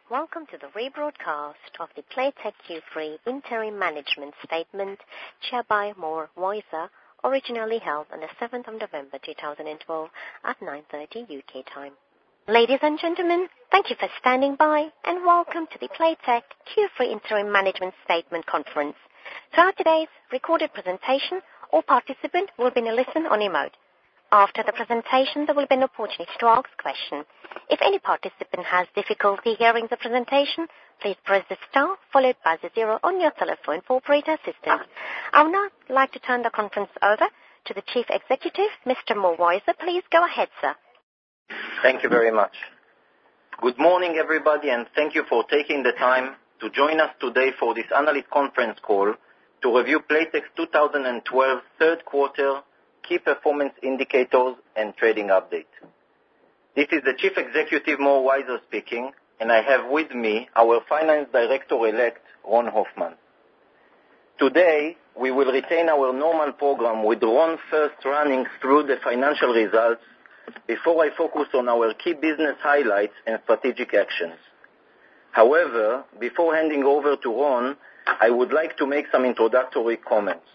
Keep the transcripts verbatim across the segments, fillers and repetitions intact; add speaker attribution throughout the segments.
Speaker 1: Welcome to the rebroadcast of the Playtech Q three Interim Management Statement, chaired by Mor Weiser, originally held on the seventh of November two thousand twelve at nine thirty U K time. Ladies and gentlemen, thank you for standing by and welcome to the Playtech Q three Interim Management Statement Conference. Throughout today's recorded presentation, all participants will be in a listen-only mode. After the presentation, there will be an opportunity to ask questions. If any participant has difficulty hearing the presentation, please press the star followed by the zero on your telephone for operator assistance. I would now like to turn the conference over to the Chief Executive, Mister Mor Weiser. Please go ahead, sir.
Speaker 2: Thank you very much. Good morning, everybody, and thank you for taking the time to join us today for this analyst conference call to review Playtech's two thousand twelve third quarter key performance indicators and trading update. This is the Chief Executive, Mor Weiser, speaking, and I have with me our Finance Director-elect, Ron Hoffman. Today, we will retain our normal program with Ron first running through the financial results before I focus on our key business highlights and strategic actions. However, before handing over to Ron, I would like to make some introductory comments.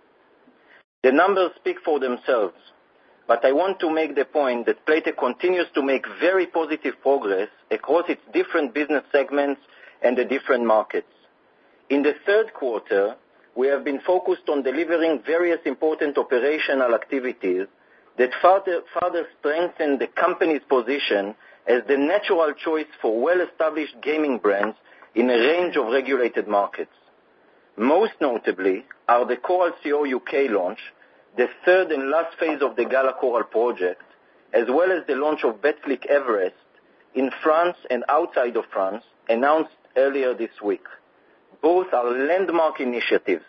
Speaker 2: The numbers speak for themselves, but I want to make the point that Playtech continues to make very positive progress across its different business segments and the different markets. In the third quarter, we have been focused on delivering various important operational activities that further, further strengthen the company's position as the natural choice for well-established gaming brands in a range of regulated markets. Most notably are the Coral C O U K launch, the third and last phase of the Gala Coral project, as well as the launch of Betclic Everest in France and outside of France, announced earlier this week. Both are landmark initiatives.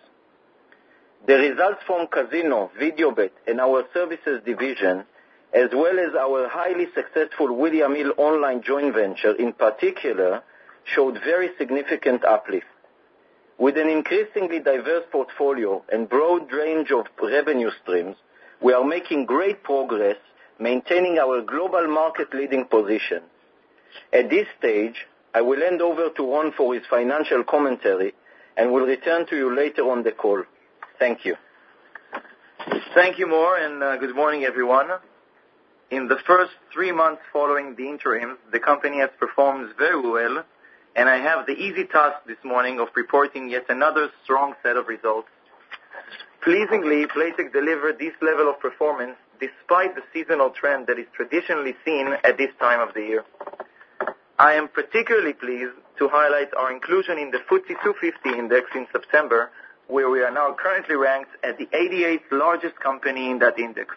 Speaker 2: The results from Casino, Videobet, and our services division, as well as our highly successful William Hill online joint venture in particular, showed very significant uplift. With an increasingly diverse portfolio and broad range of revenue streams, we are making great progress maintaining our global market-leading position. At this stage, I will hand over to Ron for his financial commentary and will return to you later on the call. Thank you.
Speaker 3: Thank you, Mor, and uh, good morning, everyone. In the first three months following the interim, the company has performed very well, and I have the easy task this morning of reporting yet another strong set of results. Pleasingly, Playtech delivered this level of performance despite the seasonal trend that is traditionally seen at this time of the year. I am particularly pleased to highlight our inclusion in the F T S E two fifty index in September, where we are now currently ranked as the eighty-eighth largest company in that index.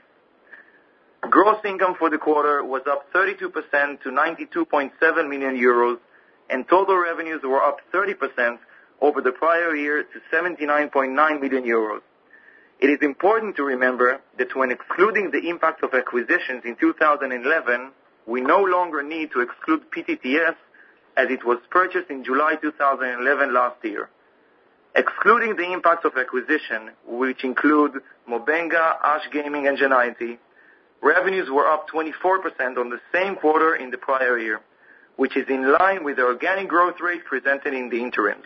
Speaker 3: Gross income for the quarter was up thirty-two percent to ninety-two point seven million euros, and total revenues were up thirty percent over the prior year to seventy-nine point nine million euros. It is important to remember that when excluding the impact of acquisitions in two thousand eleven, we no longer need to exclude P T T S as it was purchased in July two thousand eleven last year. Excluding the impact of acquisition, which include Mobenga, Ash Gaming, and Genity, revenues were up twenty-four percent on the same quarter in the prior year, which is in line with the organic growth rate presented in the interim.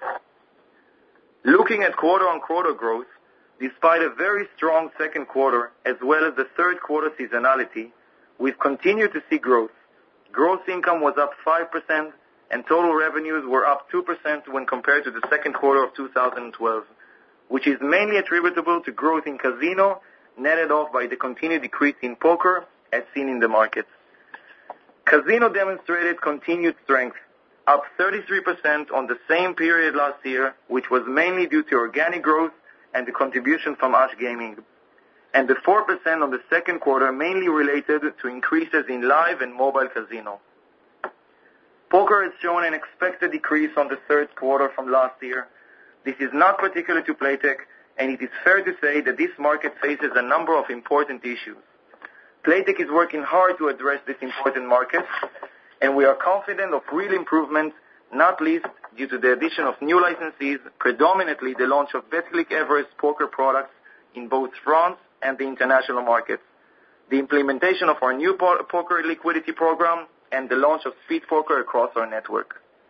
Speaker 3: Looking at quarter-on-quarter growth, despite a very strong second quarter as well as the third quarter seasonality, we've continued to see growth. Gross income was up five percent, and total revenues were up two percent when compared to the second quarter of two thousand twelve, which is mainly attributable to growth in Casino, netted off by the continued decrease in poker as seen in the market. Casino demonstrated continued strength, up thirty-three percent on the same period last year, which was mainly due to organic growth and the contribution from Ash Gaming, and the four percent on the second quarter mainly related to increases in live and mobile casino. Poker has shown an expected decrease on the third quarter from last year. This is not particular to Playtech, and it is fair to say that this market faces a number of important issues. Playtech is working hard to address this important market, and we are confident of real improvement, not least due to the addition of new licensees, predominantly the launch of Betclic Everest poker products in both France and the international markets, the implementation of our new po- poker liquidity program, and the launch of Speed Poker across our network.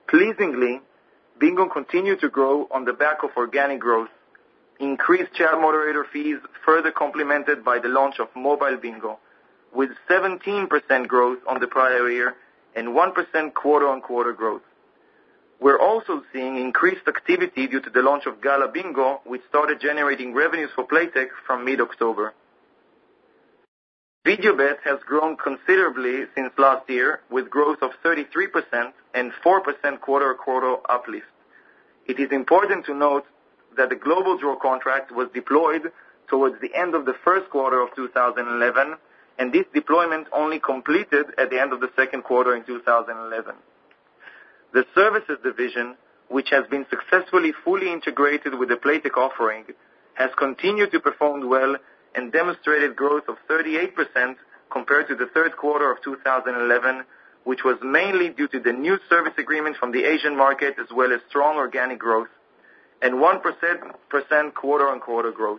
Speaker 3: Pleasingly, Bingo continued to grow on the back of organic growth, increased chat moderator fees further complemented by the launch of mobile bingo, with seventeen percent growth on the prior year and one percent quarter-on-quarter growth. We're also seeing increased activity due to the launch of Gala Bingo, which started generating revenues for Playtech from mid-October. VideoBet has grown considerably since last year, with growth of thirty-three percent and four percent quarter-on-quarter uplift. It is important to note that the global draw contract was deployed towards the end of the first quarter of two thousand eleven, and this deployment only completed at the end of the second quarter in two thousand eleven. The services division, which has been successfully fully integrated with the Playtech offering, has continued to perform well and demonstrated growth of thirty-eight percent compared to the third quarter of two thousand eleven, which was mainly due to the new service agreement from the Asian market as well as strong organic growth, and one percent quarter-on-quarter growth.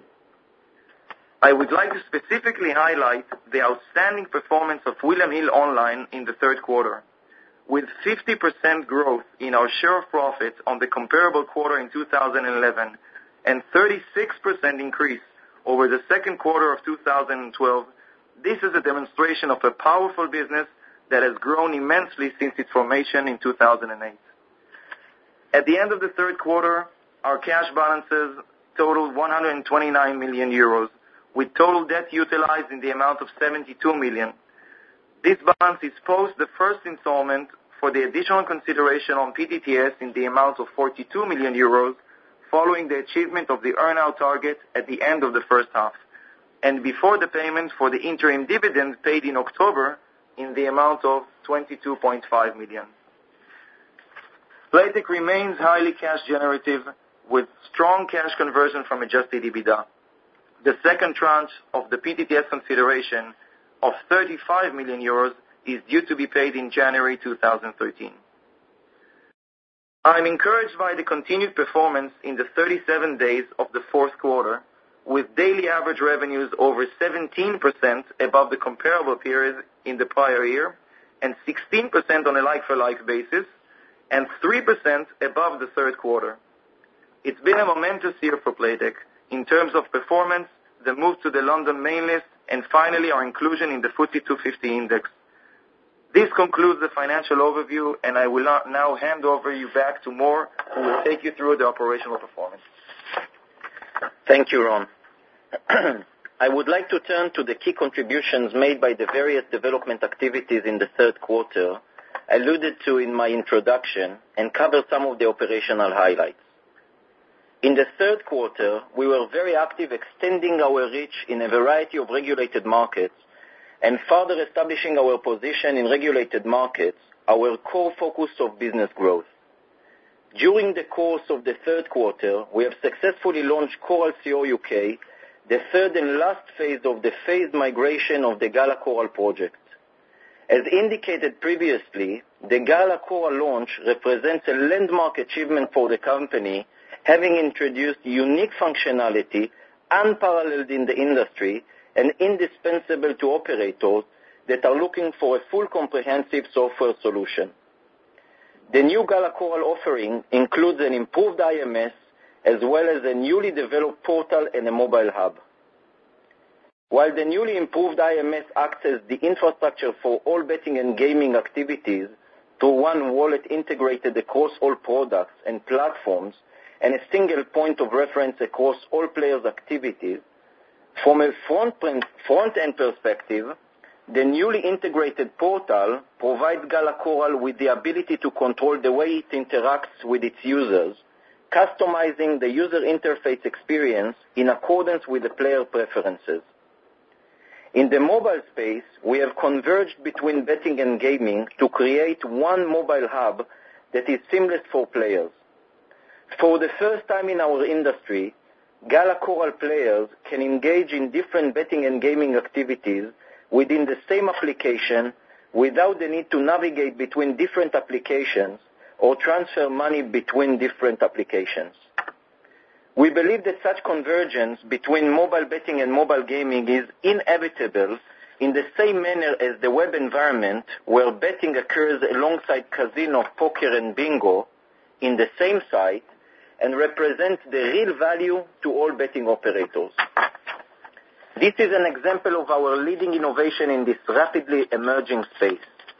Speaker 3: I would like to specifically highlight the outstanding performance of William Hill Online in the third quarter. With fifty percent growth in our share of profits on the comparable quarter in two thousand eleven and thirty-six percent increase over the second quarter of two thousand twelve, this is a demonstration of a powerful business that has grown immensely since its formation in two thousand eight. At the end of the third quarter, our cash balances totaled one hundred twenty-nine million euros, with total debt utilized in the amount of seventy-two million. This balance is post the first installment for the additional consideration on P T T S in the amount of forty-two million euros, following the achievement of the earn-out target at the end of the first half, and before the payment for the interim dividend paid in October in the amount of twenty-two point five million. Playtech remains highly cash generative, with strong cash conversion from adjusted EBITDA. The second tranche of the P T T S consideration of thirty-five million euros is due to be paid in January two thousand thirteen. I'm encouraged by the continued performance in the thirty-seven days of the fourth quarter, with daily average revenues over seventeen percent above the comparable period in the prior year, and sixteen percent on a like-for-like basis, and three percent above the third quarter. It's been a momentous year for Playtech in terms of performance, the move to the London main list, and finally our inclusion in the F T S E two fifty index. This concludes the financial overview, and I will now hand over you back to Mor, who will take you through the operational performance.
Speaker 2: Thank you, Ron. I would like to turn to the key contributions made by the various development activities in the third quarter, alluded to in my introduction, and cover some of the operational highlights. In the third quarter, we were very active extending our reach in a variety of regulated markets and further establishing our position in regulated markets, our core focus of business growth. During the course of the third quarter, we have successfully launched Coral C O U K, the third and last phase of the phased migration of the Gala Coral project. As indicated previously, the Gala Coral launch represents a landmark achievement for the company, having introduced unique functionality unparalleled in the industry and indispensable to operators that are looking for a full comprehensive software solution. The new Gala Coral offering includes an improved I M S as well as a newly developed portal and a mobile hub. While the newly improved I M S acts as the infrastructure for all betting and gaming activities through one wallet integrated across all products and platforms, and a single point of reference across all players' activities, from a front-end perspective, the newly integrated portal provides Gala Coral with the ability to control the way it interacts with its users, customizing the user interface experience in accordance with the player preferences. In the mobile space, we have converged between betting and gaming to create one mobile hub that is seamless for players. For the first time in our industry, Gala Coral players can engage in different betting and gaming activities within the same application without the need to navigate between different applications or transfer money between different applications. We believe that such convergence between mobile betting and mobile gaming is inevitable in the same manner as the web environment where betting occurs alongside casino, poker, and bingo in the same site and represents the real value to all betting operators. This is an example of our leading innovation in this rapidly emerging space.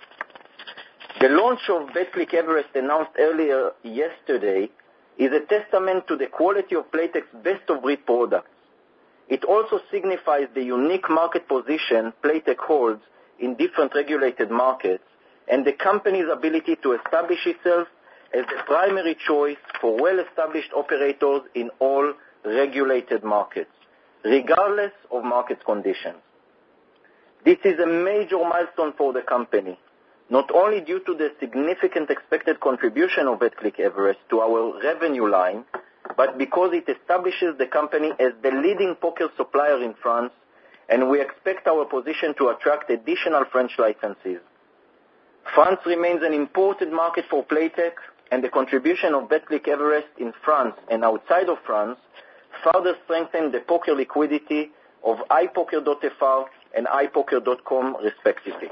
Speaker 2: The launch of BetClick Everest announced earlier yesterday is a testament to the quality of Playtech's best-of-breed products. It also signifies the unique market position Playtech holds in different regulated markets and the company's ability to establish itself as the primary choice for well-established operators in all regulated markets, regardless of market conditions. This is a major milestone for the company, not only due to the significant expected contribution of BetClick Everest to our revenue line, but because it establishes the company as the leading poker supplier in France, and we expect our position to attract additional French licensees. France remains an important market for Playtech, and the contribution of BetClick Everest in France and outside of France further strengthened the poker liquidity of i poker dot f r and i poker dot com respectively.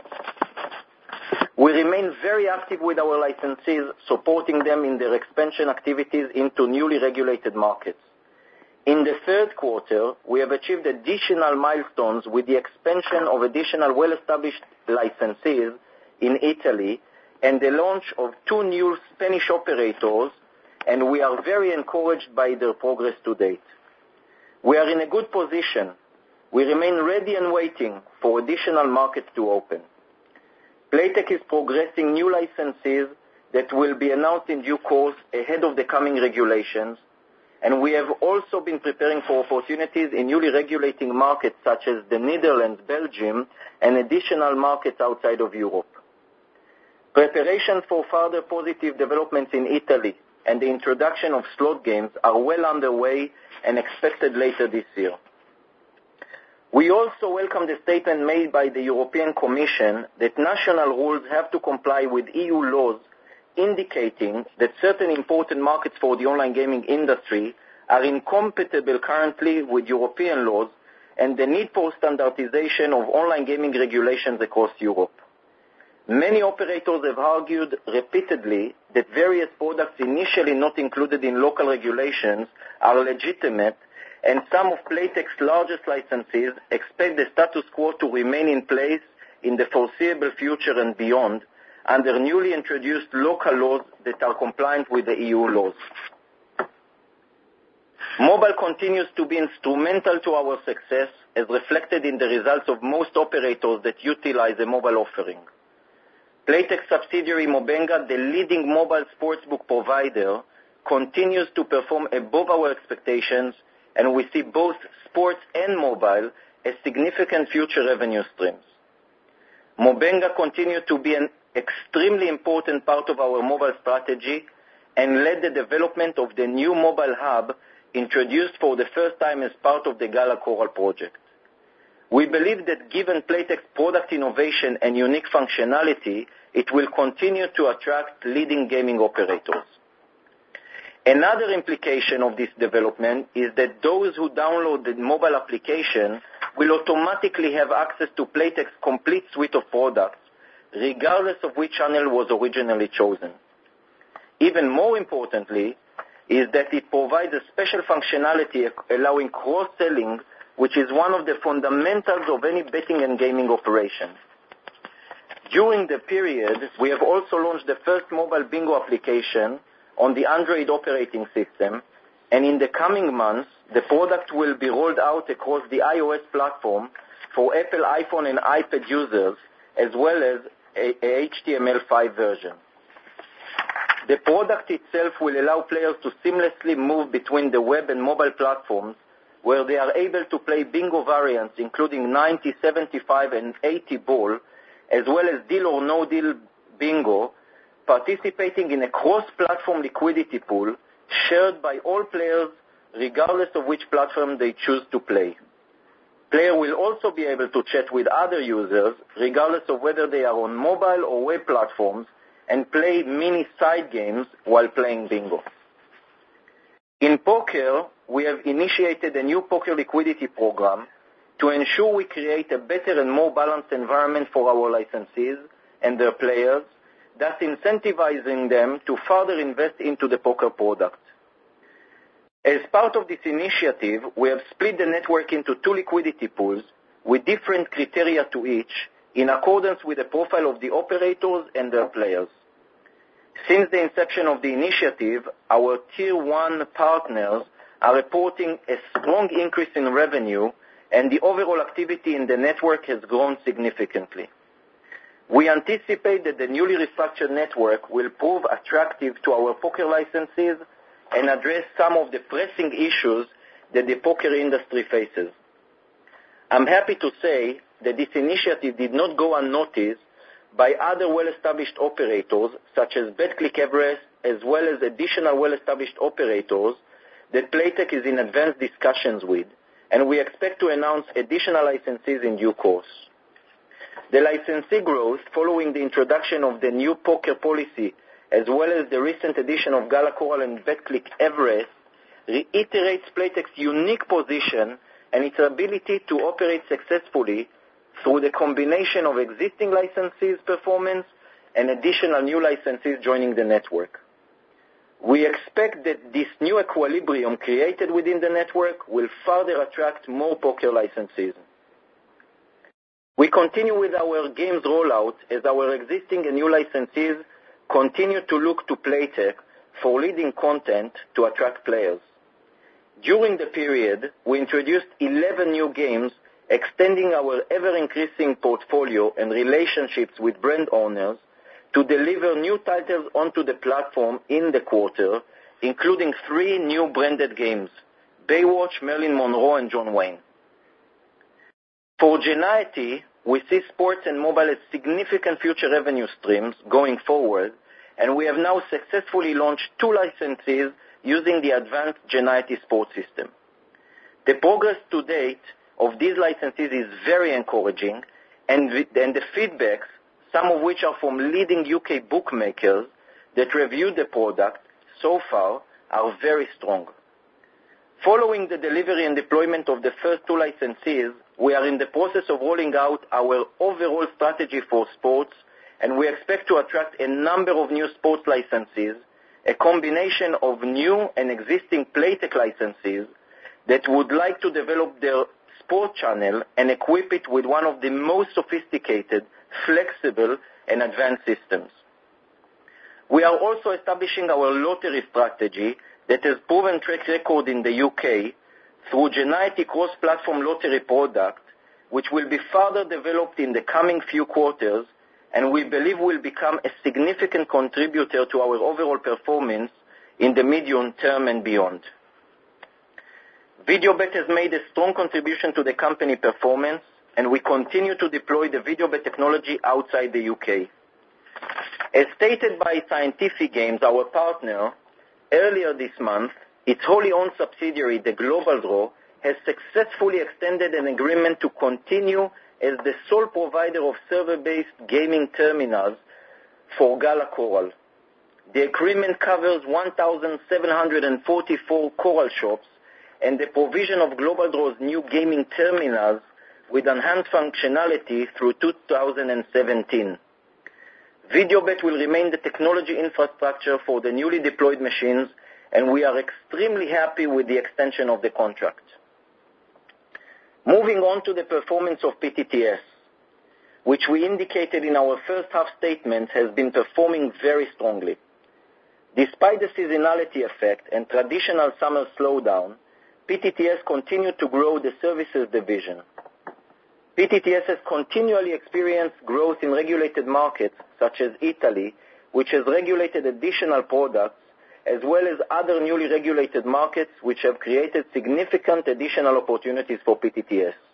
Speaker 2: We remain very active with our licensees, supporting them in their expansion activities into newly regulated markets. In the third quarter, we have achieved additional milestones with the expansion of additional well-established licensees in Italy and the launch of two new Spanish operators, and we are very encouraged by their progress to date. We are in a good position. We remain ready and waiting for additional markets to open. Playtech is progressing new licenses that will be announced in due course ahead of the coming regulations, and we have also been preparing for opportunities in newly regulating markets such as the Netherlands, Belgium, and additional markets outside of Europe. Preparations for further positive developments in Italy and the introduction of slot games are well underway and expected later this year. We also welcome the statement made by the European Commission that national rules have to comply with E U laws, indicating that certain important markets for the online gaming industry are incompatible currently with European laws and the need for standardization of online gaming regulations across Europe. Many operators have argued repeatedly that various products initially not included in local regulations are legitimate, and some of Playtech's largest licensees expect the status quo to remain in place in the foreseeable future and beyond under newly introduced local laws that are compliant with the E U laws. Mobile continues to be instrumental to our success, as reflected in the results of most operators that utilize a mobile offering. Playtech subsidiary Mobenga, the leading mobile sportsbook provider, continues to perform above our expectations, and we see both sports and mobile as significant future revenue streams. Mobenga continues to be an extremely important part of our mobile strategy and led the development of the new mobile hub introduced for the first time as part of the Gala Coral project. We believe that given Playtech's product innovation and unique functionality, it will continue to attract leading gaming operators. Another implication of this development is that those who download the mobile application will automatically have access to Playtech's complete suite of products, regardless of which channel was originally chosen. Even more importantly is that it provides a special functionality allowing cross-selling, which is one of the fundamentals of any betting and gaming operation. During the period, we have also launched the first mobile bingo application on the Android operating system, and in the coming months, the product will be rolled out across the iOS platform for Apple iPhone and iPad users, as well as a, a H T M L five version. The product itself will allow players to seamlessly move between the web and mobile platforms, where they are able to play bingo variants including ninety, seventy-five, and eighty ball, as well as deal or no deal bingo, participating in a cross-platform liquidity pool shared by all players regardless of which platform they choose to play. Players will also be able to chat with other users regardless of whether they are on mobile or web platforms and play mini side games while playing bingo. In poker, we have initiated a new poker liquidity program to ensure we create a better and more balanced environment for our licensees and their players, thus incentivizing them to further invest into the poker product. As part of this initiative, we have split the network into two liquidity pools with different criteria to each in accordance with the profile of the operators and their players. Since the inception of the initiative, our Tier one partners are reporting a strong increase in revenue, and the overall activity in the network has grown significantly. We anticipate that the newly restructured network will prove attractive to our poker licensees and address some of the pressing issues that the poker industry faces. I'm happy to say that this initiative did not go unnoticed by other well-established operators such as BetClick Everest, as well as additional well-established operators that Playtech is in advanced discussions with, and we expect to announce additional licensees in due course. The licensee growth following the introduction of the new poker policy, as well as the recent addition of Gala Coral and BetClick Everest, reiterates Playtech's unique position and its ability to operate successfully through the combination of existing licensees' performance and additional new licensees joining the network. We expect that this new equilibrium created within the network will further attract more poker licensees. We continue with our games rollout as our existing and new licensees continue to look to Playtech for leading content to attract players. During the period, we introduced eleven new games, extending our ever-increasing portfolio and relationships with brand owners to deliver new titles onto the platform in the quarter, including three new branded games, Baywatch, Marilyn Monroe, and John Wayne. For Geniety, we see sports and mobile as significant future revenue streams going forward, and we have now successfully launched two licenses using the advanced Geniety sports system. The progress to date of these licenses is very encouraging, and, and the feedbacks, some of which are from leading U K bookmakers that reviewed the product so far, are very strong. Following the delivery and deployment of the first two licensees, we are in the process of rolling out our overall strategy for sports, and we expect to attract a number of new sports licensees, a combination of new and existing Playtech licensees that would like to develop their sport channel and equip it with one of the most sophisticated, flexible, and advanced systems. We are also establishing our lottery strategy that has proven track record in the U K through Geniety cross-platform lottery product, which will be further developed in the coming few quarters, and we believe will become a significant contributor to our overall performance in the medium term and beyond. VideoBet has made a strong contribution to the company performance, and we continue to deploy the VideoBet technology outside the U K. As stated by Scientific Games, our partner, earlier this month, its wholly owned subsidiary, the Global Draw, has successfully extended an agreement to continue as the sole provider of server-based gaming terminals for Gala Coral. The agreement covers one thousand seven hundred forty-four Coral shops and the provision of Global Draw's new gaming terminals with enhanced functionality through two thousand seventeen. VideoBet will remain the technology infrastructure for the newly deployed machines, and we are extremely happy with the extension of the contract. Moving on to the performance of P T T S, which we indicated in our first half statement has been performing very strongly. Despite the seasonality effect and traditional summer slowdown, P T T S continued to grow the services division. P T T S has continually experienced growth in regulated markets such as Italy, which has regulated additional products, as well as other newly regulated markets which have created significant additional opportunities for P T T S.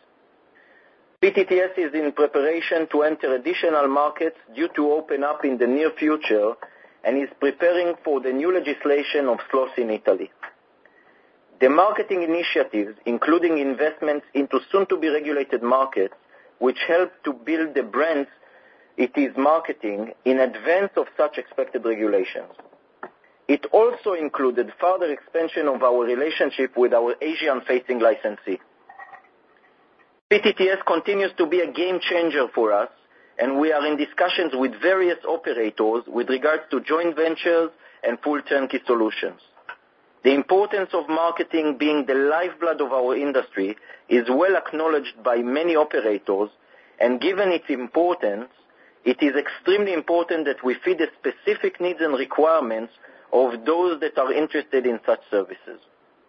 Speaker 2: P T T S is in preparation to enter additional markets due to open up in the near future and is preparing for the new legislation of slots in Italy. The marketing initiatives, including investments into soon-to-be regulated markets, which help to build the brands it is marketing in advance of such expected regulations. It also included further expansion of our relationship with our Asian-facing licensee. P T T S continues to be a game changer for us, and we are in discussions with various operators with regards to joint ventures and full turnkey solutions. The importance of marketing being the lifeblood of our industry is well acknowledged by many operators, and given its importance, it is extremely important that we feed the specific needs and requirements of those that are interested in such services.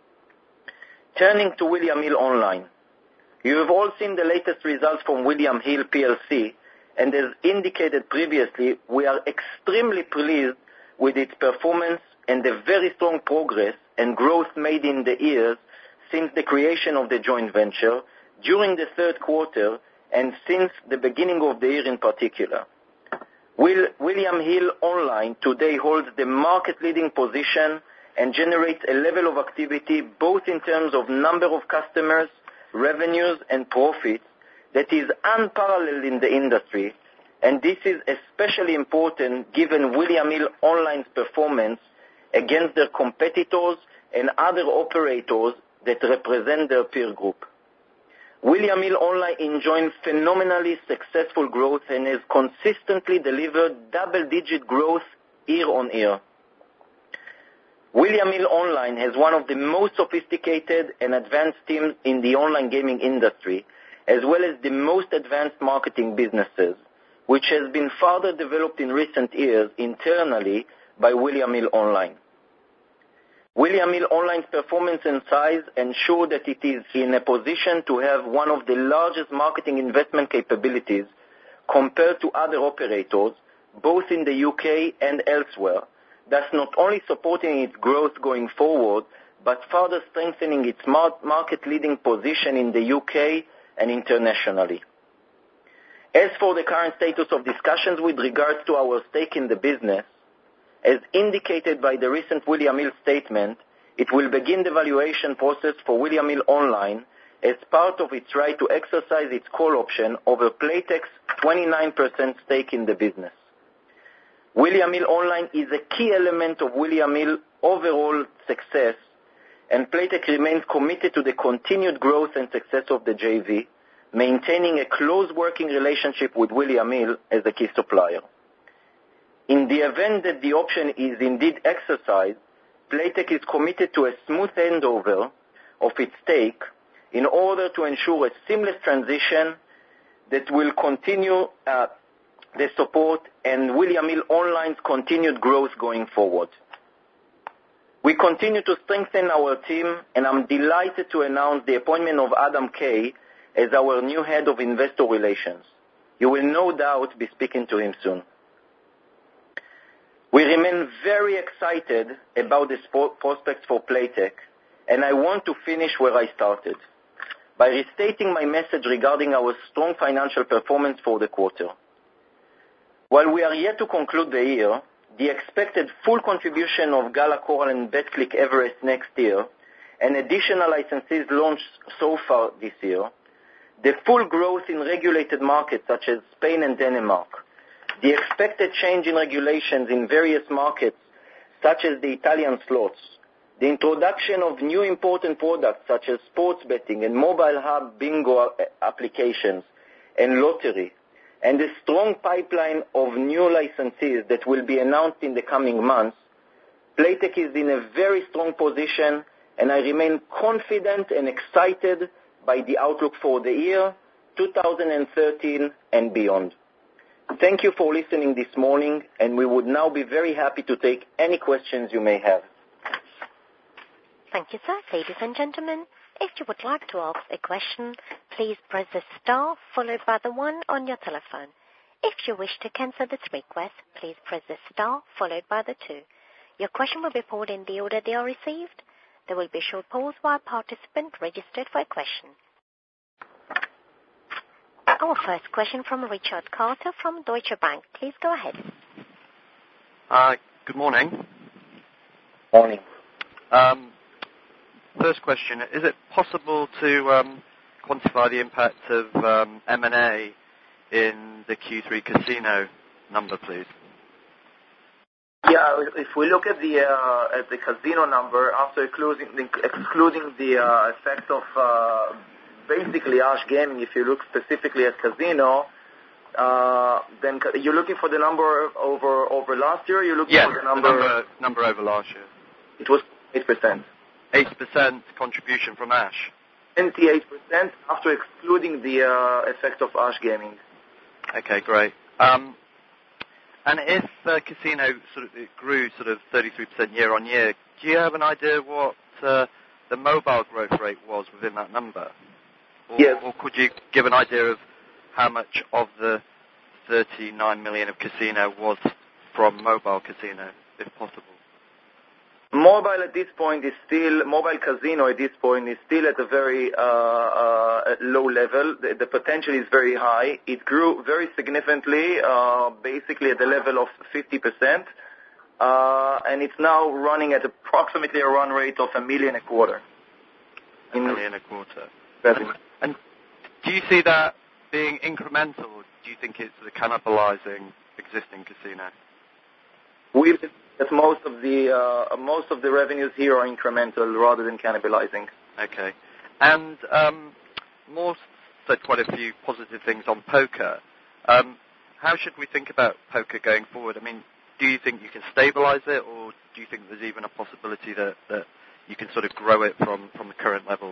Speaker 2: Turning to William Hill Online. You have all seen the latest results from William Hill P L C, and as indicated previously, we are extremely pleased with its performance and the very strong progress and growth made in the years since the creation of the joint venture, during the third quarter, and since the beginning of the year in particular. Will, William Hill Online today holds the market-leading position and generates a level of activity both in terms of number of customers, revenues, and profits that is unparalleled in the industry, and this is especially important given William Hill Online's performance against their competitors and other operators that represent their peer group. William Hill Online enjoyed phenomenally successful growth and has consistently delivered double-digit growth year on year. William Hill Online has one of the most sophisticated and advanced teams in the online gaming industry, as well as the most advanced marketing businesses, which has been further developed in recent years internally by William Hill Online. William Hill Online's performance and size ensure that it is in a position to have one of the largest marketing investment capabilities compared to other operators, both in the U K and elsewhere, thus not only supporting its growth going forward, but further strengthening its market-leading position in the U K and internationally. As for the current status of discussions with regards to our stake in the business, as indicated by the recent William Hill statement, it will begin the valuation process for William Hill Online as part of its right to exercise its call option over Playtech's twenty-nine percent stake in the business. William Hill Online is a key element of William Hill overall success, and Playtech remains committed to the continued growth and success of the J V, maintaining a close working relationship with William Hill as a key supplier. In the event that the option is indeed exercised, Playtech is committed to a smooth handover of its stake in order to ensure a seamless transition that will continue uh, the support and William Hill Online's continued growth going forward. We continue to strengthen our team, and I'm delighted to announce the appointment of Adam Kay as our new head of investor relations. You will no doubt be speaking to him soon. We remain very excited about the prospects for Playtech, and I want to finish where I started, by restating my message regarding our strong financial performance for the quarter. While we are yet to conclude the year, the expected full contribution of Gala Coral and BetClick Everest next year, and additional licenses launched so far this year, the full growth in regulated markets such as Spain and Denmark, the expected change in regulations in various markets such as the Italian slots, the introduction of new important products such as sports betting and mobile hub bingo applications and lottery, and the strong pipeline of new licensees that will be announced in the coming months, Playtech is in a very strong position, and I remain confident and excited by the outlook for the year two thousand thirteen and beyond. Thank you for listening this morning, and we would now be very happy to take any questions you may have.
Speaker 1: Thank you, sir. Ladies and gentlemen, if you would like to ask a question, please press the star followed by the one on your telephone. If you wish to cancel this request, please press the star followed by the two. Your question will be pulled in the order they are received. There will be a short pause while participants registered for a question. Our first question from Richard Carter from Deutsche Bank. Please go ahead.
Speaker 4: Uh, good morning.
Speaker 2: Morning.
Speaker 4: Um, first question, is it possible to um, quantify the impact of um, M and A in the Q three casino number, please?
Speaker 3: Yeah, if we look at the uh, at the casino number, after excluding the, excluding the uh, effect of uh, basically Ash Gaming, if you look specifically at casino, uh, then ca- you're looking for the number over over last year. You're looking
Speaker 4: Yes,
Speaker 3: for the
Speaker 4: the
Speaker 3: number.
Speaker 4: number, number over last year.
Speaker 3: It was eight percent.
Speaker 4: eight percent contribution from Ash.
Speaker 3: twenty-eight percent after excluding the uh, effect of Ash Gaming.
Speaker 4: Okay, great. Um, and if uh, casino sort of it grew sort of thirty-three percent year on year, do you have an idea what uh, the mobile growth rate was within that number? Or,
Speaker 3: yes.
Speaker 4: or could you give an idea of how much of the thirty-nine million of casino was from mobile casino, if possible?
Speaker 3: Mobile at this point is still, mobile casino at this point is still at a very uh, uh, low level. The, the potential is very high. It grew very significantly, uh, basically at the level of fifty percent, uh, and it's now running at approximately a run rate of a million a quarter.
Speaker 4: A million a quarter.
Speaker 3: And,
Speaker 4: and do you see that being incremental, or do you think it's sort of cannibalizing existing casino?
Speaker 3: We that most of the uh, most of the revenues here are incremental rather than cannibalizing.
Speaker 4: Okay, and um, Moore said quite a few positive things on poker. Um, how should we think about poker going forward? I mean, do you think you can stabilize it, or do you think there's even a possibility that, that you can sort of grow it from, from the current levels?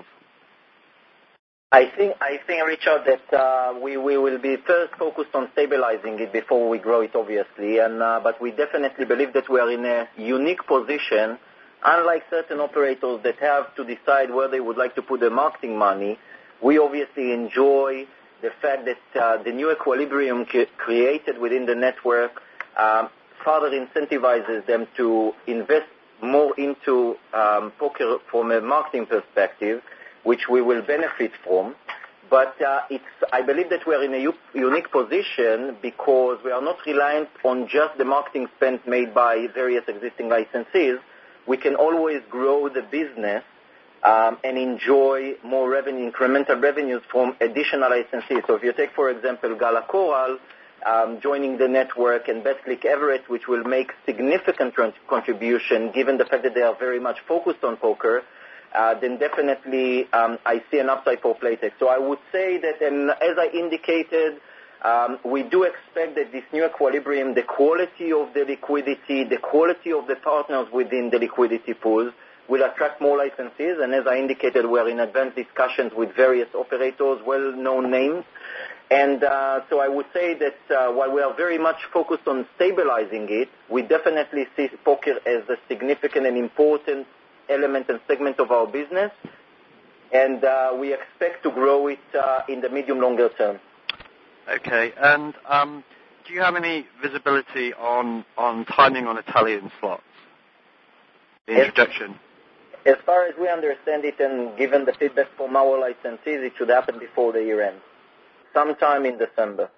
Speaker 2: I think, I think, Richard, that uh, we, we will be first focused on stabilizing it before we grow it, obviously. And uh, but we definitely believe that we are in a unique position, unlike certain operators that have to decide where they would like to put their marketing money. We obviously enjoy the fact that uh, the new equilibrium c- created within the network um, further incentivizes them to invest more into um, poker from a marketing perspective, which we will benefit from. But uh, it's, I believe that we are in a u- unique position because we are not reliant on just the marketing spend made by various existing licensees. We can always grow the business um, and enjoy more revenue, incremental revenues from additional licensees. So if you take, for example, Gala Coral um, joining the network and BetClick Everett, which will make significant contribution given the fact that they are very much focused on poker, Uh, then definitely um, I see an upside for Playtech. So I would say that, and as I indicated, um, we do expect that this new equilibrium, the quality of the liquidity, the quality of the partners within the liquidity pools will attract more licensees. And as I indicated, we are in advanced discussions with various operators, well-known names. And uh, so I would say that uh, while we are very much focused on stabilizing it, we definitely see poker as a significant and important element and segment of our business, and uh, we expect to grow it uh, in the medium longer term.
Speaker 4: Okay, and um, do you have any visibility on, on timing on Italian slots? The introduction?
Speaker 2: As, as far as we understand it, and given the feedback from our licensees, it should happen before the year end, sometime in December.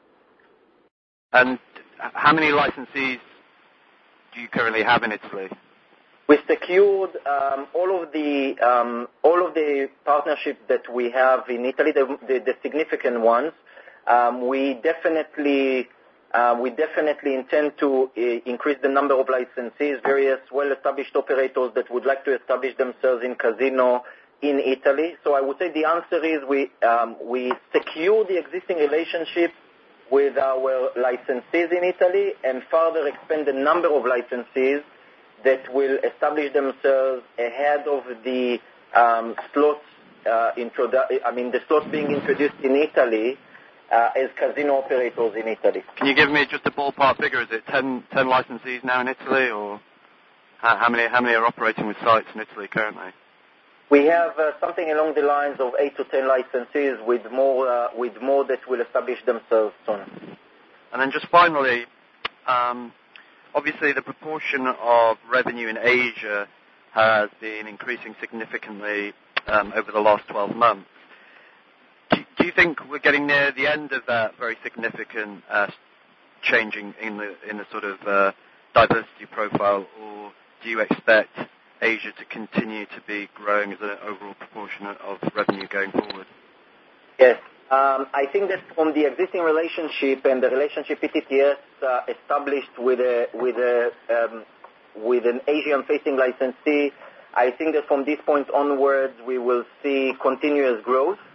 Speaker 4: And how many licensees do you currently have in Italy?
Speaker 2: We secured um, all of the um, all of the partnerships that we have in Italy, the, the, the significant ones. Um, we definitely uh, we definitely intend to uh, increase the number of licensees, various well-established operators that would like to establish themselves in casino in Italy. So I would say the answer is we um, we secure the existing relationship with our licensees in Italy and further expand the number of licensees that will establish themselves ahead of the um, slots uh, introdu- I mean the slots being introduced in Italy uh, as casino operators in Italy.
Speaker 4: Can you give me just a ballpark figure? Is it ten, ten licensees now in Italy, or how, how many how many are operating with sites in Italy currently?
Speaker 2: We have uh, something along the lines of eight to ten licensees, with more uh, with more that will establish themselves soon.
Speaker 4: And then just finally. Um, Obviously, the proportion of revenue in Asia has been increasing significantly um, over the last twelve months. Do, do you think we're getting near the end of that very significant uh, changing in the in the sort of uh, diversity profile, or do you expect Asia to continue to be growing as an overall proportion of revenue going forward?
Speaker 2: Yes. Um, I think that from the existing relationship and the relationship P T T S uh, established with a with a um, with an Asian-facing licensee, I think that from this point onwards we will see continuous growth.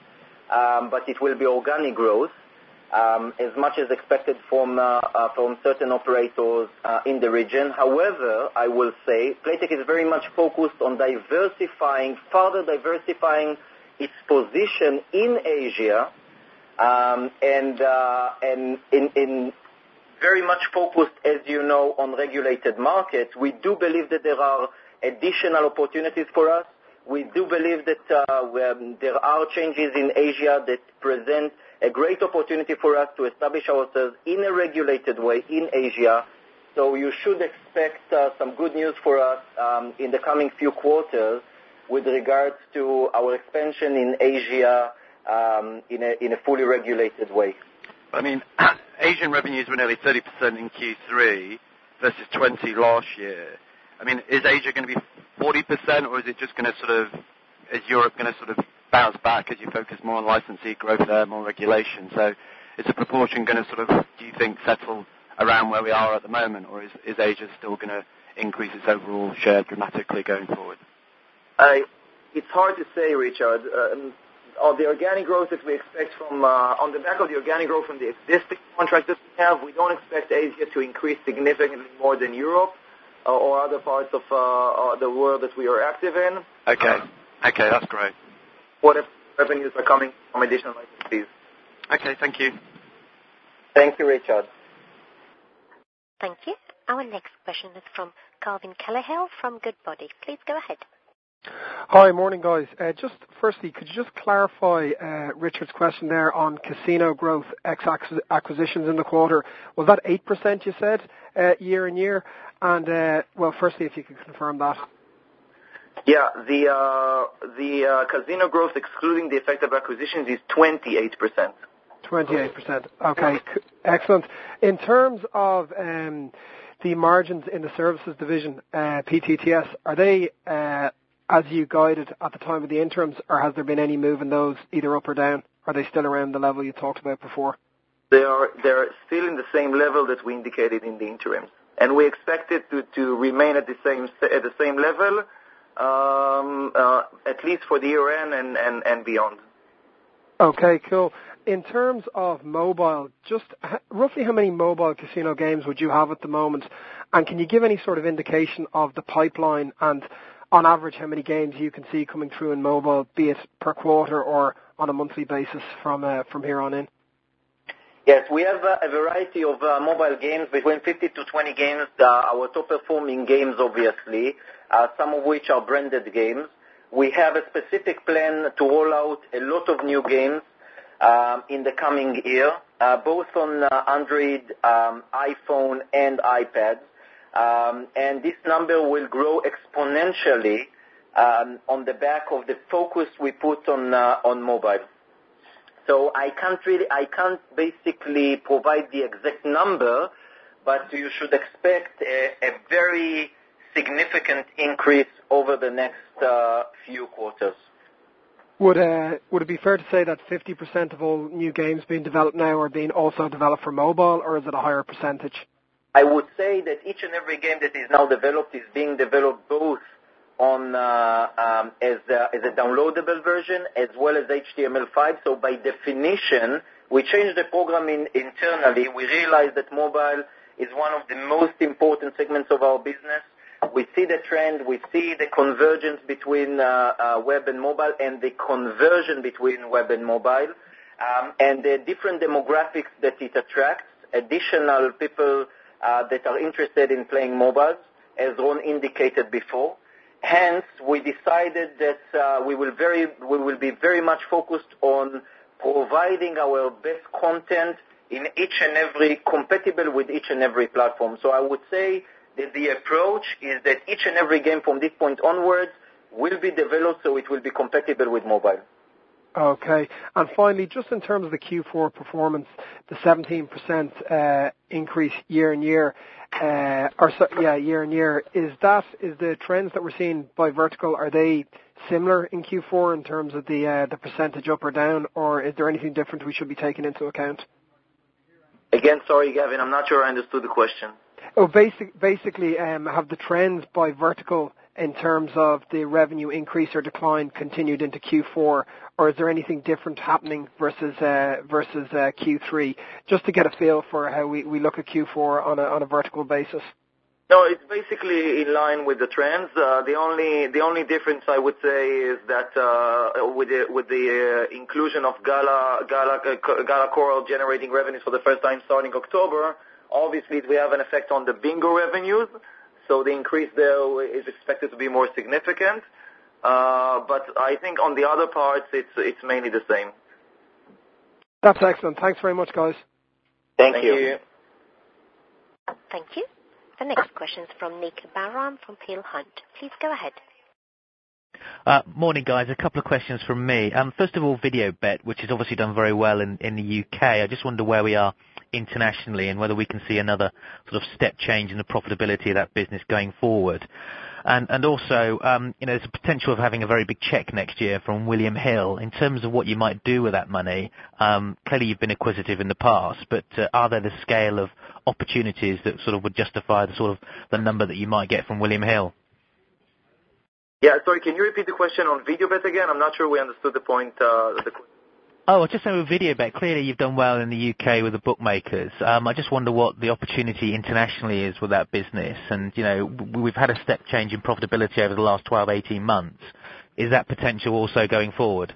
Speaker 2: um, but it will be organic growth, um, as much as expected from uh, uh, from certain operators uh, in the region. However, I will say Playtech is very much focused on diversifying, further diversifying its position in Asia, um, and uh, and in, in very much focused, as you know, on regulated markets. We do believe that there are additional opportunities for us. We do believe that uh, there are changes in Asia that present a great opportunity for us to establish ourselves in a regulated way in Asia. So you should expect uh, some good news for us um, in the coming few quarters with regards to our expansion in Asia um, in, a, in a fully regulated way.
Speaker 4: I mean, Asian revenues were nearly thirty percent in Q three versus twenty last year. I mean, is Asia going to be forty percent, or is it just going to sort of, is Europe going to sort of bounce back as you focus more on licensee growth there, more regulation? So is the proportion going to sort of, do you think, settle around where we are at the moment, or is, is Asia still going to increase its overall share dramatically going forward?
Speaker 3: I, it's hard to say, Richard. Uh, of the organic growth that we expect from, uh, on the back of the organic growth from the existing contracts that we have, we don't expect Asia to increase significantly more than Europe uh, or other parts of uh, the world that we are active in.
Speaker 4: Okay. Okay, that's great.
Speaker 3: What if revenues are coming from additional licensees?
Speaker 4: Okay, thank you.
Speaker 2: Thank you, Richard.
Speaker 1: Thank you. Our next question is from Calvin Kelleher from Goodbody. Please go ahead.
Speaker 5: Hi, morning guys. Uh, just firstly, could you just clarify uh, Richard's question there on casino growth ex acquisitions in the quarter? Was that eight percent you said uh, year on year? And uh, well, firstly, if you could confirm that.
Speaker 3: Yeah, the uh, the uh, casino growth excluding the effect of acquisitions is twenty-eight percent.
Speaker 5: twenty-eight percent. Okay, excellent. In terms of um, the margins in the services division, uh, P T T S, are they uh, as you guided at the time of the interims, or has there been any move in those either up or down? Are they still around the level you talked about before?
Speaker 3: They are they're still in the same level that we indicated in the interims, and we expect it to, to remain at the same at the same level, um, uh, at least for the year end and, and, and beyond.
Speaker 5: Okay, cool. In terms of mobile, just h- roughly how many mobile casino games would you have at the moment? And can you give any sort of indication of the pipeline and on average how many games you can see coming through in mobile, be it per quarter or on a monthly basis from uh, from here on in?
Speaker 2: Yes, we have uh, a variety of uh, mobile games, between fifty to twenty games, uh, our top performing games obviously, uh, some of which are branded games. We have a specific plan to roll out a lot of new games um, in the coming year, uh, both on uh, Android, um, iPhone, and iPad. Um, and this number will grow exponentially um, on the back of the focus we put on uh, on mobile. So I can't really, I can't basically provide the exact number, but you should expect a, a very significant increase over the next uh, few quarters.
Speaker 5: Would uh, would it be fair to say that fifty percent of all new games being developed now are being also developed for mobile, or is it a higher percentage?
Speaker 2: I would say that each and every game that is now developed is being developed both on uh, um, as, a, as a downloadable version as well as H T M L five. So by definition, we changed the programming internally. We realized that mobile is one of the most important segments of our business. We see the trend, we see the convergence between uh, uh, web and mobile and the conversion between web and mobile, um, and the different demographics that it attracts, additional people uh, that are interested in playing mobiles, as Ron indicated before. Hence, we decided that uh, we will very, we will be very much focused on providing our best content in each and every, compatible with each and every platform. So I would say that the approach is that each and every game from this point onwards will be developed so it will be compatible with mobile.
Speaker 5: Okay. And finally, just in terms of the Q four performance, the seventeen percent uh, increase year on year, uh, or so, yeah, year on year, is that, is the trends that we're seeing by vertical, are they similar in Q four in terms of the uh, the percentage up or down, or is there anything different we should be taking into account?
Speaker 3: Again, sorry, Gavin, I'm not sure I understood the question.
Speaker 5: Oh, basic, basically, um, have the trends by vertical in terms of the revenue increase or decline continued into Q four, or is there anything different happening versus uh, versus uh, Q three? Just to get a feel for how we, we look at Q four on a on a vertical basis.
Speaker 3: No, it's basically in line with the trends. Uh, the only the only difference I would say is that uh, with the with the uh, inclusion of Gala Gala uh, Gala Coral generating revenues for the first time starting October, obviously we have an effect on the bingo revenues. So the increase there is expected to be more significant. Uh, but I think on the other parts, it's it's mainly the same.
Speaker 5: That's excellent. Thanks very much, guys.
Speaker 2: Thank,
Speaker 3: Thank
Speaker 2: you.
Speaker 3: you.
Speaker 1: Thank you. The next question is from Nick Barram from Peel Hunt. Please go ahead.
Speaker 6: Uh, morning, guys. A couple of questions from me. Um, first of all, VideoBet, which has obviously done very well in, in the U K. I just wonder where we are internationally and whether we can see another sort of step change in the profitability of that business going forward. And, and also, um, you know, there's a potential of having a very big check next year from William Hill. In terms of what you might do with that money, um, clearly you've been acquisitive in the past, but uh, are there the scale of opportunities that sort of would justify the sort of the number that you might get from William Hill?
Speaker 3: Yeah, sorry, can you repeat the question on VideoBet again? I'm not sure we understood the point. Uh, the
Speaker 6: Oh, just saying with VideoBet, clearly you've done well in the U K with the bookmakers. Um, I just wonder what the opportunity internationally is with that business. And, you know, we've had a step change in profitability over the last twelve, eighteen months. Is that potential also going forward?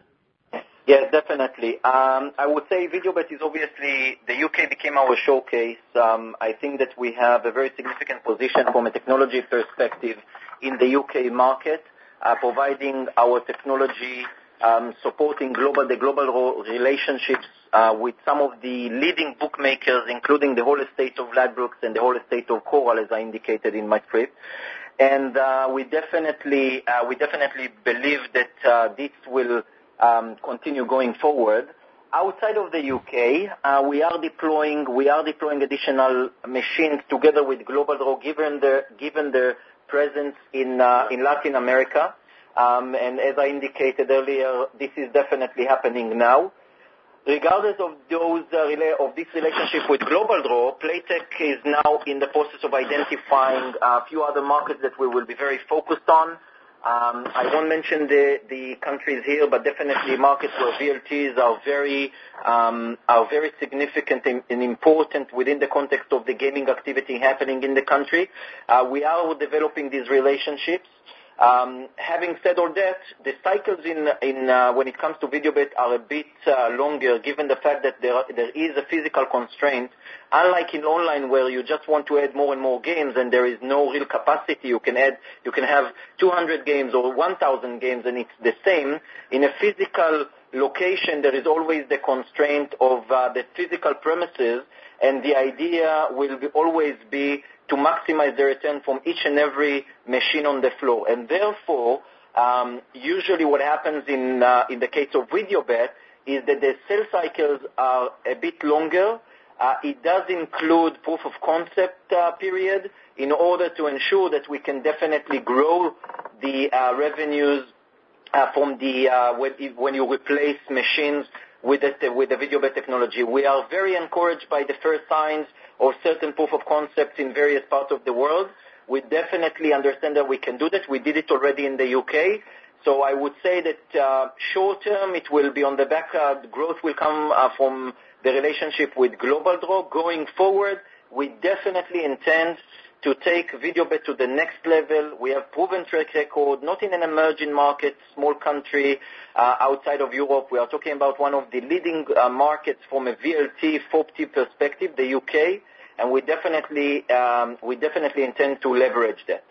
Speaker 2: Yes, definitely. Um, I would say VideoBet is obviously, the U K became our showcase. Um, I think that we have a very significant position from a technology perspective in the U K market, uh, providing our technology, um, supporting global the global relationships uh, with some of the leading bookmakers, including the whole estate of Ladbrokes and the whole estate of Coral, as I indicated in my script. And uh, we definitely uh, we definitely believe that uh, this will um, continue going forward. Outside of the U K, uh, we are deploying we are deploying additional machines together with Global Draw, given the given their presence in uh, in Latin America. Um, and as I indicated earlier, this is definitely happening now. Regardless of those uh, rela- of this relationship with Global Draw, Playtech is now in the process of identifying a few other markets that we will be very focused on. Um, I won't mention the, the countries here, but definitely markets where V L Ts are very um, are very significant and, and important within the context of the gaming activity happening in the country. Uh, we are developing these relationships. Um, having said all that, the cycles in, in uh, when it comes to VideoBet are a bit uh, longer, given the fact that there, there is a physical constraint. Unlike in online, where you just want to add more and more games, and there is no real capacity, you can add, you can have two hundred games or one thousand games, and it's the same. In a physical location, there is always the constraint of uh, the physical premises, and the idea will be, always be to maximize the return from each and every machine on the floor. And therefore, um, usually what happens in uh, in the case of VideoBet is that the sales cycles are a bit longer. Uh, it does include proof of concept uh, period in order to ensure that we can definitely grow the uh, revenues uh, from the uh, when, when you replace machines with the, with the VideoBet technology. We are very encouraged by the first signs of certain proof of concepts in various parts of the world. We definitely understand that we can do that. We did it already in the U K. So I would say that uh, short term it will be on the back. Uh, growth will come uh, from the relationship with Global Draw. Going forward, we definitely intend to take VideoBet to the next level. We have proven track record, not in an emerging market, small country uh, outside of Europe. We are talking about one of the leading uh, markets from a V L T, F O P T perspective, the U K, and we definitely um, we definitely intend to leverage that.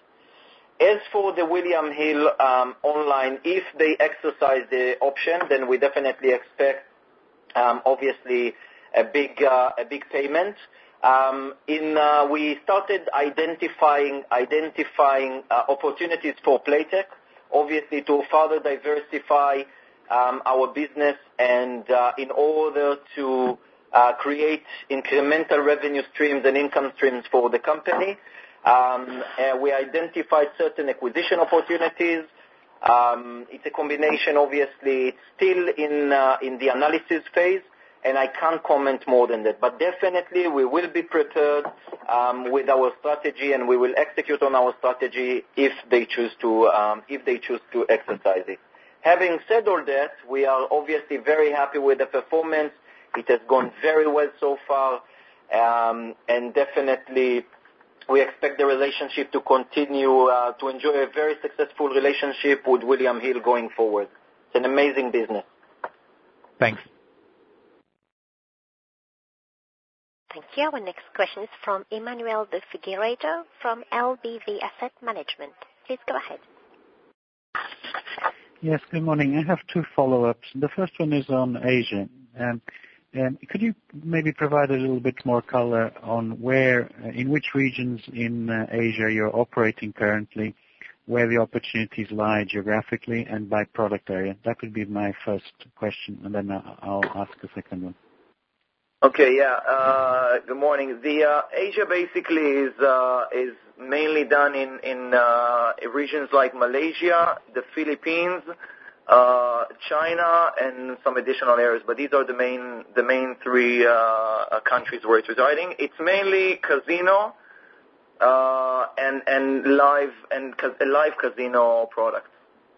Speaker 2: As for the William Hill um, online, if they exercise the option, then we definitely expect, um, obviously, a big uh, a big payment. Um, in uh, we started identifying identifying uh, opportunities for Playtech, obviously to further diversify um, our business and uh, in order to uh, create incremental revenue streams and income streams for the company. Um, and we identified certain acquisition opportunities. Um, it's a combination, obviously. It's still in uh, in the analysis phase. and I can't comment more than that. But definitely we will be prepared um, with our strategy, and we will execute on our strategy if they choose to um, if they choose to exercise it. Having said all that, we are obviously very happy with the performance. It has gone very well so far, um, and definitely we expect the relationship to continue uh, to enjoy a very successful relationship with William Hill going forward. It's an amazing business.
Speaker 6: Thanks.
Speaker 1: Thank you. Our next question is from Emmanuel de Figueiredo from L B V Asset Management. Please go ahead.
Speaker 7: Yes, good morning. I have two follow-ups. The first one is on Asia. Um, um, could you maybe provide a little bit more color on where, uh, in which regions in uh, Asia you're operating currently, where the opportunities lie geographically and by product area? That would be my first question, and then I'll ask a second one.
Speaker 3: Okay, yeah. Uh, good morning. The uh, Asia basically is uh, is mainly done in in uh, regions like Malaysia, the Philippines, uh, China, and some additional areas. But these are the main the main three uh, countries where it's residing. It's mainly casino uh, and and live and ca- live casino products.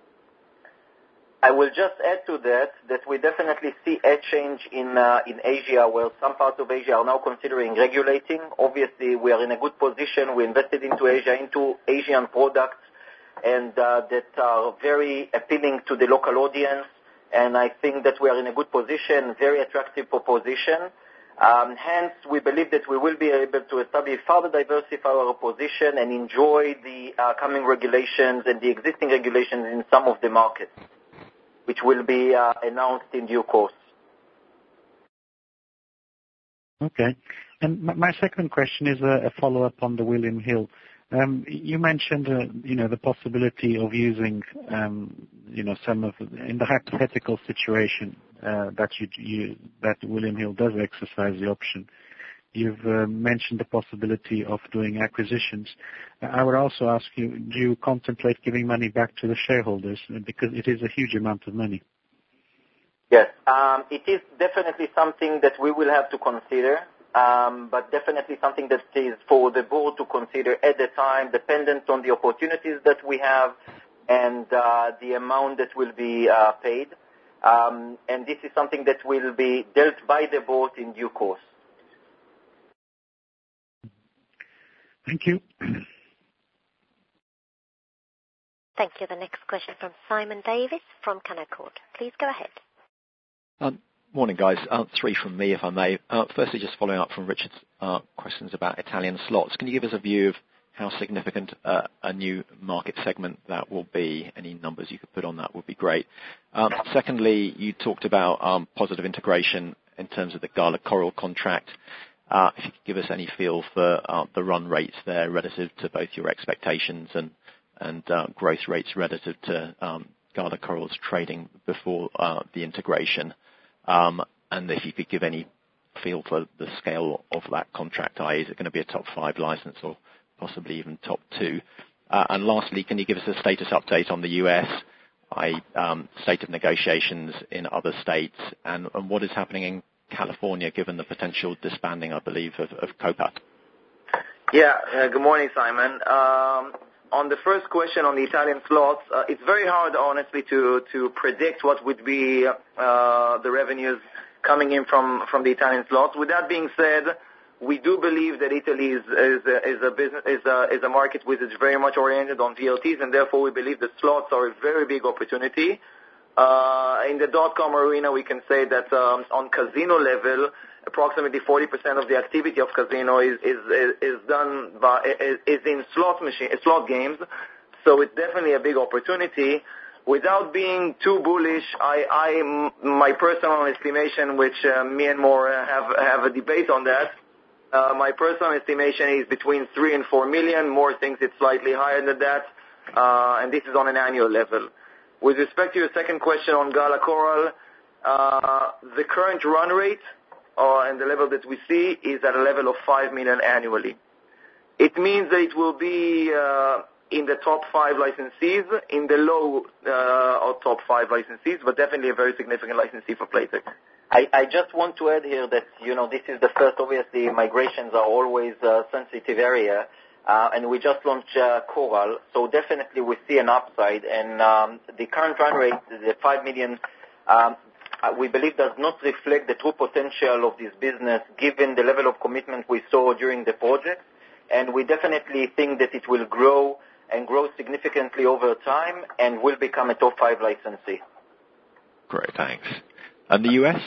Speaker 2: I will just add to that that we definitely see a change in uh, in Asia, where some parts of Asia are now considering regulating. Obviously, we are in a good position. We invested into Asia, into Asian products, and uh, that are very appealing to the local audience. And I think that we are in a good position, very attractive proposition. Um, hence, we believe that we will be able to establish, further diversify our position and enjoy the uh, coming regulations and the existing regulations in some of the markets, which will be uh, announced in due course.
Speaker 7: Okay. And my, my second question is a, a follow-up on the William Hill. Um, you mentioned, uh, you know, the possibility of using, um, you know, some of, in the hypothetical situation uh, that you, you, that William Hill does exercise the option. You've uh, mentioned the possibility of doing acquisitions. I would also ask you, do you contemplate giving money back to the shareholders? Because it is a huge amount of money.
Speaker 2: Yes, um, it is definitely something that we will have to consider, um, but definitely something that is for the board to consider at the time, dependent on the opportunities that we have and uh, the amount that will be uh, paid. Um, and this is something that will be dealt by the board in due course.
Speaker 7: Thank you.
Speaker 1: Thank you. The next question from Simon Davis from Canaccord. Please go ahead.
Speaker 8: Um, morning, guys. Uh, three from me, if I may. Uh, firstly, just following up from Richard's uh, questions about Italian slots. Can you give us a view of how significant uh, a new market segment that will be? Any numbers you could put on that would be great. Um, secondly, you talked about um, positive integration in terms of the Gala Coral contract. Uh, if you could give us any feel for uh, the run rates there relative to both your expectations and and uh, growth rates relative to um, Gala Coral's trading before uh, the integration. Um, and if you could give any feel for the scale of that contract, that is, is it going to be a top five license or possibly even top two? Uh, and lastly, can you give us a status update on the U S, I, um, state of negotiations in other states, and, and what is happening in California, given the potential disbanding, I believe, of, of COPA?
Speaker 3: Yeah, uh, good morning, Simon. Um, on the first question on the Italian slots, uh, it's very hard, honestly, to, to predict what would be uh, the revenues coming in from, from the Italian slots. With that being said, we do believe that Italy is, is, a, is, a, business, is, a, is a market which is very much oriented on V L Ts, and therefore we believe the slots are a very big opportunity. Uh, in the dot-com arena, we can say that um, on casino level, approximately forty percent of the activity of casino is is is, is done by is, is in slot machine slot games. So it's definitely a big opportunity. Without being too bullish, I, I my personal estimation, which uh, me and Moore have have a debate on that. Uh, my personal estimation is between three and four million. Moore thinks it's slightly higher than that, uh, and this is on an annual level. With respect to your second question on Gala Coral, uh, the current run rate uh, and the level that we see is at a level of five million annually. It means that it will be uh, in the top five licensees, in the low uh, or top five licensees, but definitely a very significant licensee for Playtech.
Speaker 2: I, I just want to add here that, you know, this is the first, obviously, migrations are always a sensitive area, uh, and we just launched uh, Coral, so definitely we see an upside, and um, the current run rate, the five million, um, we believe does not reflect the true potential of this business given the level of commitment we saw during the project, and we definitely think that it will grow and grow significantly over time and will become a top five licensee.
Speaker 8: Great, thanks. And the U S?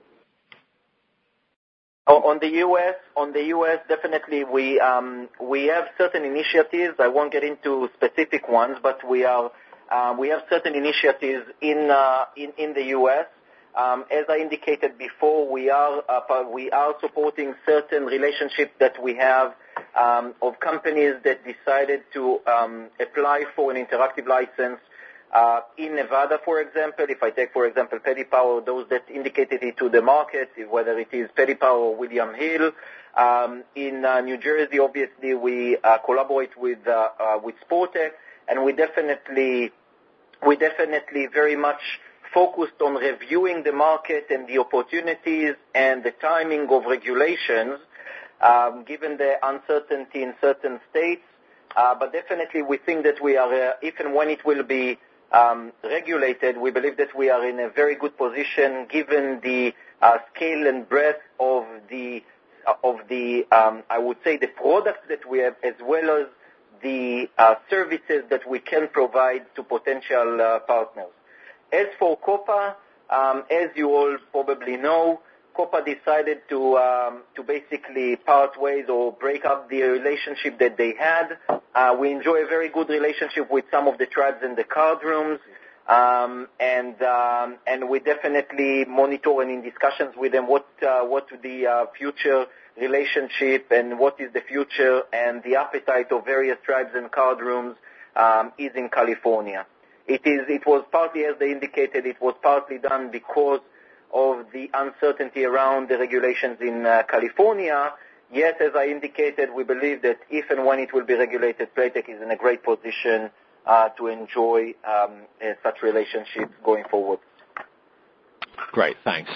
Speaker 2: Oh, on the U S, on the U S, definitely we um, we have certain initiatives. I won't get into specific ones, but we are uh, we have certain initiatives in uh, in in the U S. Um, as I indicated before, we are uh, we are supporting certain relationships that we have um, of companies that decided to um, apply for an interactive license. Uh, in Nevada, for example, if I take, for example, Paddy Power, those that indicated it to the market, whether it is Paddy Power or William Hill. Um, in uh, New Jersey, obviously, we uh, collaborate with uh, uh, with Sportech, and we definitely we definitely very much focused on reviewing the market and the opportunities and the timing of regulations, um, given the uncertainty in certain states. Uh, but definitely, we think that we are, uh, if and when it will be Um, regulated, we believe that we are in a very good position given the uh, scale and breadth of the uh, of the um, I would say the products that we have, as well as the uh, services that we can provide to potential uh, partners. As for COPA, um, as you all probably know, COPA decided to um, to basically part ways or break up the relationship that they had. Uh, we enjoy a very good relationship with some of the tribes in the card rooms, um, and um, and we definitely monitor and in discussions with them what uh, what the uh, future relationship and what is the future and the appetite of various tribes and card rooms um, is in California. It is it was partly, as they indicated, it was partly done because of the uncertainty around the regulations in uh, California. Yet, as I indicated, we believe that if and when it will be regulated, Playtech is in a great position uh, to enjoy um, uh, such relationships going forward.
Speaker 8: Great, thanks.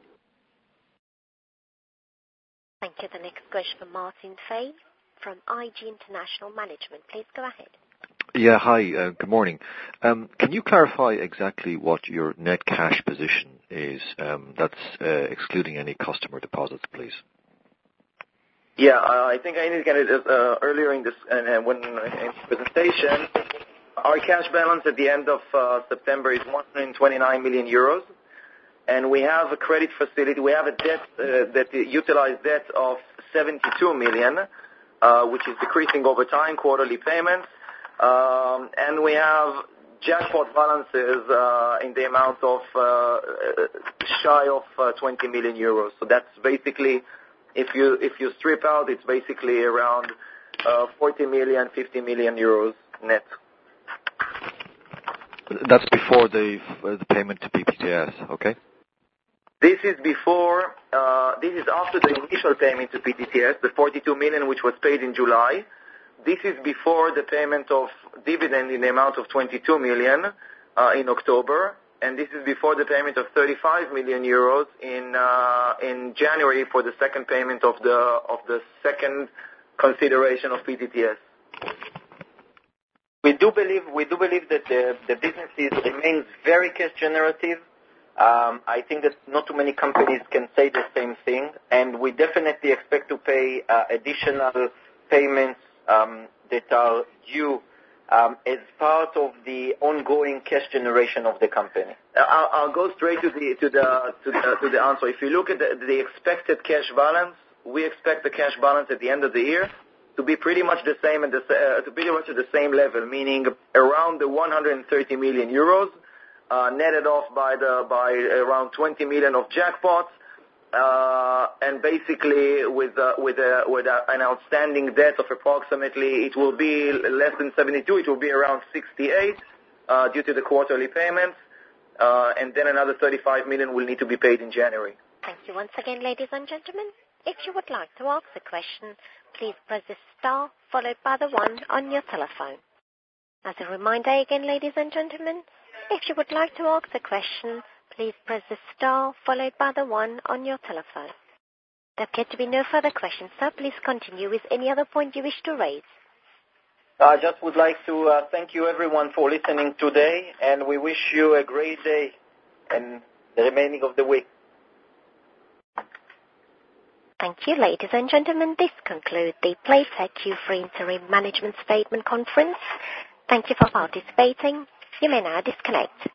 Speaker 1: Thank you. The next question from Martin Fay from I G International Management. Please go ahead.
Speaker 9: Yeah, hi, uh, good morning. Um, can you clarify exactly what your net cash position is? Um, that's uh, excluding any customer deposits, please.
Speaker 3: Yeah, uh, I think I indicated uh, earlier in this uh, when in this presentation, our cash balance at the end of uh, September is one hundred twenty-nine million euros, and we have a credit facility. We have a debt uh, that utilized debt of seventy-two million, uh, which is decreasing over time, quarterly payments. Um, and we have jackpot balances uh, in the amount of uh, shy of uh, twenty million euros. So that's basically, if you if you strip out, it's basically around uh, forty million, fifty million euros net.
Speaker 9: That's before the uh, the payment to P P T S, okay?
Speaker 3: This is before. Uh, this is after the initial payment to P T T S, the forty-two million, which was paid in July. This is before the payment of dividend in the amount of twenty-two million uh, in October, and this is before the payment of thirty-five million euros in uh, in January for the second payment of the of the second consideration of P T T S.
Speaker 2: We do believe we do believe that the the business is, remains very cash generative. Um, I think that not too many companies can say the same thing, and we definitely expect to pay uh, additional payments Um, that are due um, as part of the ongoing cash generation of the company.
Speaker 3: I'll, I'll go straight to the to the to the, to the answer. If you look at the, the expected cash balance, we expect the cash balance at the end of the year to be pretty much the same at the uh, to pretty much at the same level, meaning around the one hundred thirty million euros, uh, netted off by the by around twenty million of jackpots. Uh, and basically, with uh, with, a, with a, an outstanding debt of approximately, it will be less than seventy-two. It will be around sixty-eight uh, due to the quarterly payments, uh, and then another thirty-five million will need to be paid in January.
Speaker 1: Thank you once again, ladies and gentlemen. If you would like to ask a question, please press the star followed by the one on your telephone. As a reminder again, ladies and gentlemen, if you would like to ask a question, please press the star followed by the one on your telephone. There appear to be no further questions, sir. Please continue with any other point you wish to raise.
Speaker 2: I just would like to uh, thank you everyone for listening today, and we wish you a great day and the remaining of the week.
Speaker 1: Thank you, ladies and gentlemen. This concludes the Playtech Q three Interim Management Statement Conference. Thank you for participating. You may now disconnect.